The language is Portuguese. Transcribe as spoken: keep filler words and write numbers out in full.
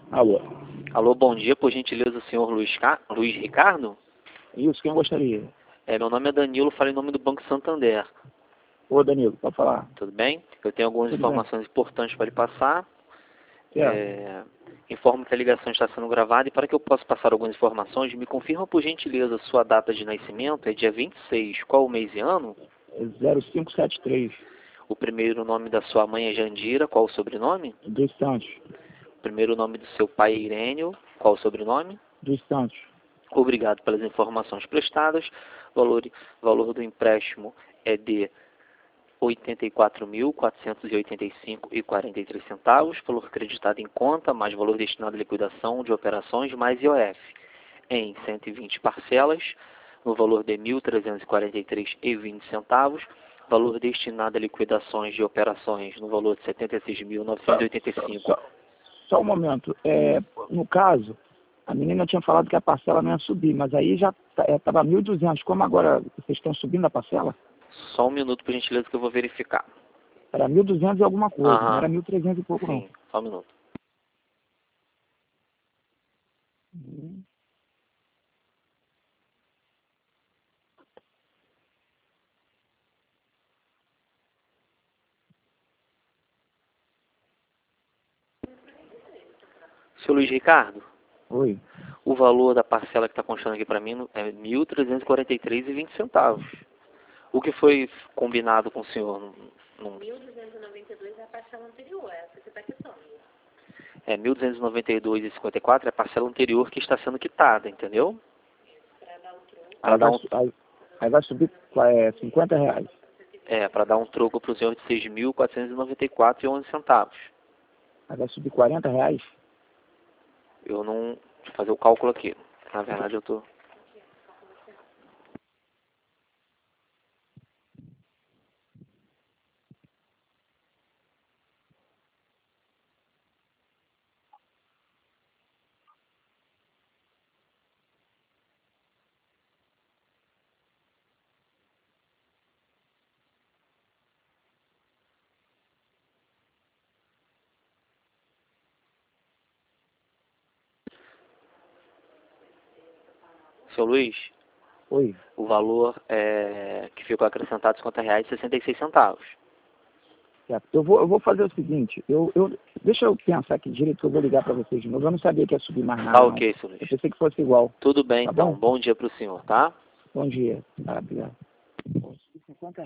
Alô? Alô, bom dia, por gentileza, o senhor Luiz, Ca... Luiz Ricardo? Isso, quem gostaria? É, meu nome é Danilo, falo em nome do Banco Santander. Ô, Danilo, pode falar. Tudo bem? Eu tenho algumas Tudo bem. informações importantes para lhe passar. Certo. É... Informo que a ligação está sendo gravada e para que eu possa passar algumas informações, me confirma, por gentileza, sua data de nascimento. É dia vinte e seis, qual o mês e ano? É zero cinco sete três, O primeiro nome da sua mãe é Jandira, qual o sobrenome? dos Santos. O primeiro nome do seu pai é Irênio, qual o sobrenome? Dos Santos. Obrigado pelas informações prestadas. Valor, valor do empréstimo é de oitenta e quatro mil, quatrocentos e oitenta e cinco reais e quarenta e três centavos, valor acreditado em conta, mais valor destinado à liquidação de operações, mais I O F, em cento e vinte parcelas, no valor de mil trezentos e quarenta e três reais e vinte centavos, valor destinado a liquidações de operações no valor de setenta e seis mil, novecentos e oitenta e cinco reais. Só, só um momento. É, no caso, a menina tinha falado que a parcela não ia subir, mas aí já estava mil e duzentos. Como agora vocês estão subindo a parcela? Só um minuto, por gentileza, que eu vou verificar. Era mil e duzentos e alguma coisa, não Aham, era mil e trezentos e pouco, não. sim, só um minuto. Uhum. Seu Luiz Ricardo, Oi. o valor da parcela que está constando aqui para mim é mil trezentos e quarenta e três reais e vinte centavos. O que foi combinado com o senhor? Não, não... mil duzentos e noventa e dois é a parcela anterior, essa que está quitando. É mil duzentos e noventa e dois reais e cinquenta e quatro é a parcela anterior que está sendo quitada, entendeu? Para dar o troco. Para Aí dar vai, um, su- aí, aí vai subir é, cinquenta reais. é, para dar um troco para o senhor de seis mil quatrocentos e noventa e quatro reais e onze centavos. Aí vai subir quarenta reais. Eu não... Deixa eu fazer o cálculo aqui. Na verdade, eu tô... Seu Luiz, Oi. o valor é, que ficou acrescentado cinquenta reais e sessenta e seis centavos. Certo. Eu vou, eu vou fazer o seguinte, eu, eu, deixa eu pensar aqui direito que eu vou ligar para vocês de novo. Eu não sabia que ia subir mais nada, Tá não. ok, seu Luiz. Eu pensei que fosse igual. Tudo bem, Tá então. bom? Bom dia para o senhor, tá? Bom dia. Tá, obrigado.